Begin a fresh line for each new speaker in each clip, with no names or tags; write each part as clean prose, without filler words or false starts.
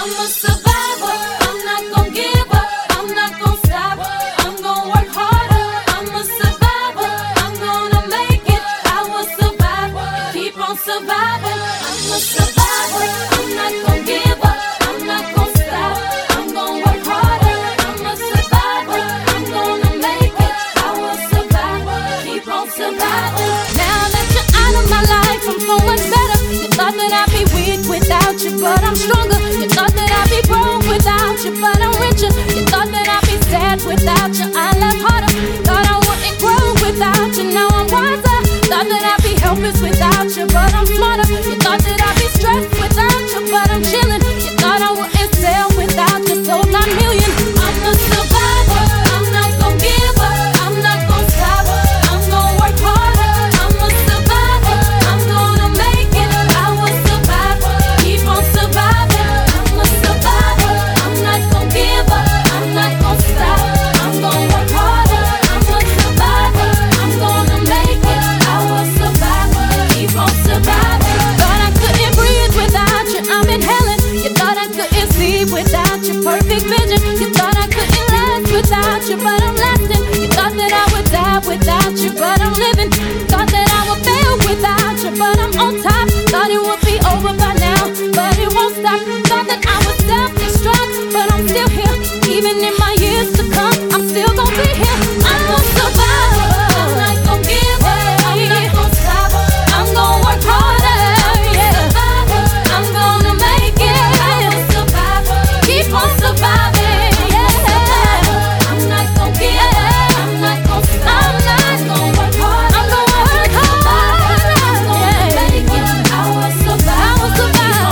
I'm a survivor. I'm not gon' give up. I'm not gon' stop. I'm gon' work harder. I'm a survivor. I'm gonna make it. I will survive. Keep on surviving. I'm a survivor. I'm not gon' give up. I'm not gon' stop. I'm gon' work harder. I'm a survivor. I'm gonna make it. I will survive. Keep on surviving. Now that you're out of my life, I'm so much better. You thought that I'd be weak without you, but I'm stronger. You thought that I'd be broke without you, but I'm richer. You thought that I'd be sad without you, I laugh harder. Thought I wouldn't grow without you, now I'm wiser. Thought that I'd be helpless without you, but I'm smarter. You thought that I'd be stressed without you, but I'm chilling. You thought I wouldn't sell without you, sold 9 million. I'm a survivor. I'm not gon' give up. I'm not gon' stop. I'm gon' work harder. I'm a survivor. I'm gonna make it. I will survive. Keep on surviving. I'm a survivor. I'm not gon' give up. I'm not gon' stop. I'm gon' work harder. I'm a survivor. I'm gonna make it. I will survive. Keep on surviving. Thought I couldn't breathe without you. I'm inhaling. You thought I couldn't see without your perfect vision. You thought I couldn't last without you, but I'm lasting. You thought that I would die without you, but I'm living. Thought that I would fail without you, but I'm on top. Thought it would be over by now, but it won't stop. Thought that I would self-destruct, but I'm still here. Even in my years to come, I'm still gonna be here. I'm a survivor. I'm not gon' give up. I'm not gon' stop. I'm gon' work harder. Yeah. I'm gonna make it. I'm a survivor. Keep on surviving. Yeah. I'm not gon' give up. I'm not gon' stop. I'm gon' work hard. I'm gonna work hard. I'm gonna make it. I will survive. I will survive.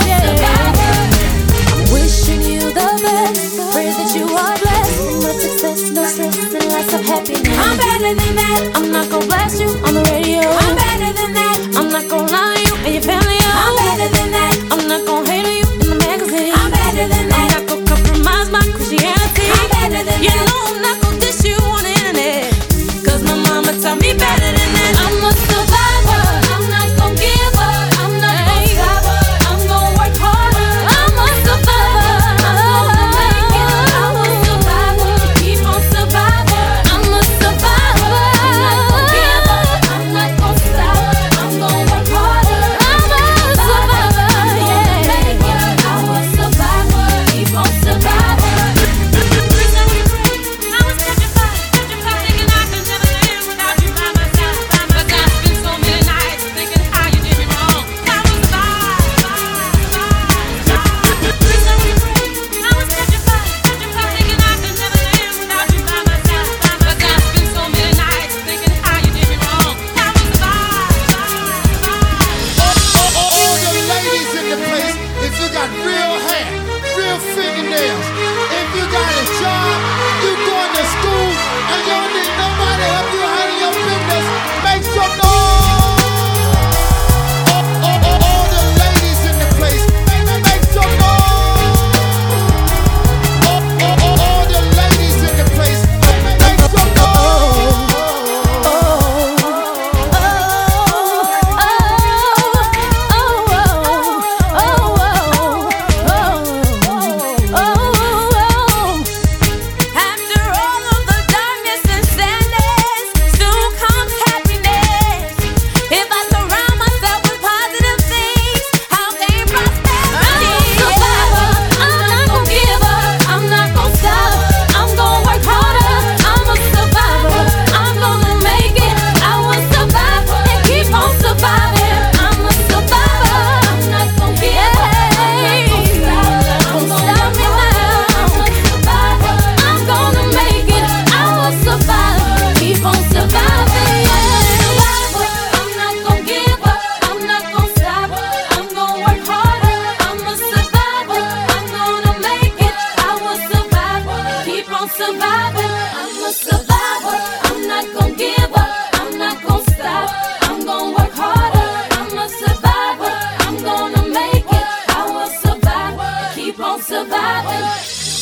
Yeah. I'm wishing you the best. Pray that you are blessed with much success, no stress, and lots of happiness. I'm better than that. I'm not gon' blast you on the radio. I'm better than that. I'm not gon' lie to you and your family. I'm better than that. I'm not gon' hate on you in the magazine. I'm better than that. I'm not gon' compromise my Christianity. I'm better than that. You know I'm not gon' dish you on the internet, 'cause my mama taught me better than that. I'm a survivor. I'm not gon' give up. I'm not gon' stop. I'm gon' work harder. I'm a survivor. I'm gonna make it. I will survive. Keep on surviving. I'm a survivor. I'm not gon' give up. I'm not gon' stop. I'm gon' work harder. I'm a survivor. Yeah. Make it. I will survive. Keep on surviving. I was petrified, thinking I could never live without you by my side. But I spent so many nights thinking how you did me wrong. I was survive. I was petrified, thinking I could never live without you by my side. But I spent so many nights thinking how you did me wrong. I was survive.
All the ladies in the place, if you got real hair, real fingernails, if you got a job, you going to school, and you don't need nobody to help you handle your business, make some noise. All the ladies in the place, make some noise. All the ladies in the place, make some noise.
After all of the darkness and sadness, soon comes happiness. If I surround myself with positive things, I'll gain prosperity. I'm a survivor. I'm not gon' give up. I'm not gon' stop. I'm gon' work harder. I'm a survivor. I'm gonna make it. I will survive and keep on surviving. I'm a survivor. I'm not gon' give up. I'm not gon' stop. I'm stop me now. I'm a survivor. I'm gonna make it. I will survive. Keep on surviving. Survivor. I'm not gon' give up. I'm not gon' stop. I'm gon' work harder. I'm a survivor. I'm gonna make it. I will survive. Keep on surviving. I'm a survivor. I'm not gon' give up. I'm not gon' stop. I'm gon' work harder. I'm a survivor. I'm gonna make it. I will survive. Keep on surviving.